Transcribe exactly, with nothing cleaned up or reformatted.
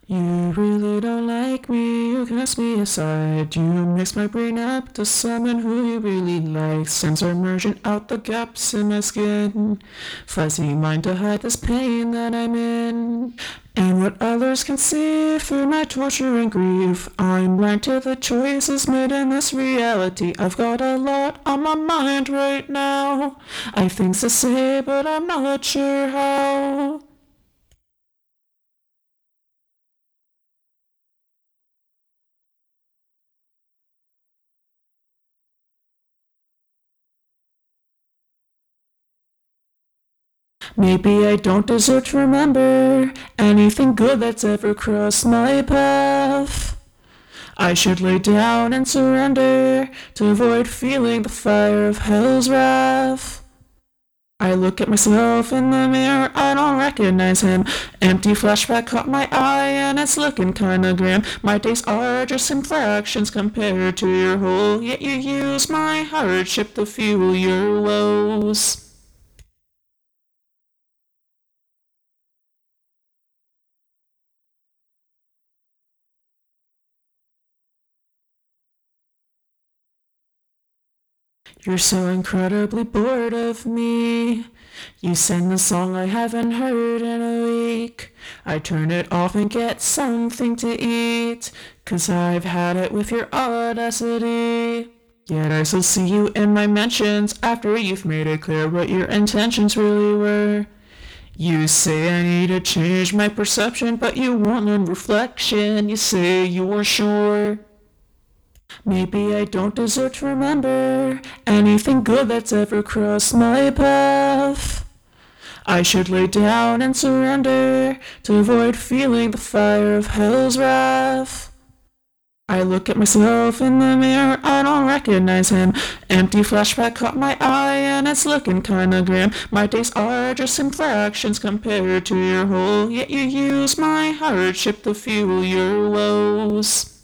You really don't like me, you cast me aside. You mix my brain up to someone who you really like. Stems are merging out the gaps in my skin. Fuzzy mind to hide this pain that I'm in. And what others can see through my torture and grief. I'm blind to the choices made in this reality. I've got a lot on my mind right now. I have things to say, but I'm not sure how. Maybe I don't deserve to remember anything good that's ever crossed my path. I should lay down and surrender to avoid feeling the fire of hell's wrath. I look at myself in the mirror, I don't recognize him. Empty flashback caught my eye and it's looking kinda grim. My days are just infractions compared to your whole, yet you use my hardship to fuel your woes. You're so incredibly bored of me. You send the song I haven't heard in a week. I turn it off and get something to eat, 'cause I've had it with your audacity. Yet I still see you in my mentions after you've made it clear what your intentions really were. You say I need to change my perception, but you want on reflection. You say you are sure. Maybe I don't deserve to remember anything good that's ever crossed my path. I should lay down and surrender to avoid feeling the fire of hell's wrath. I look at myself in the mirror, I don't recognize him. Empty flashback caught my eye and it's looking kinda grim. My days are just infractions compared to your whole, yet you use my hardship to fuel your woes.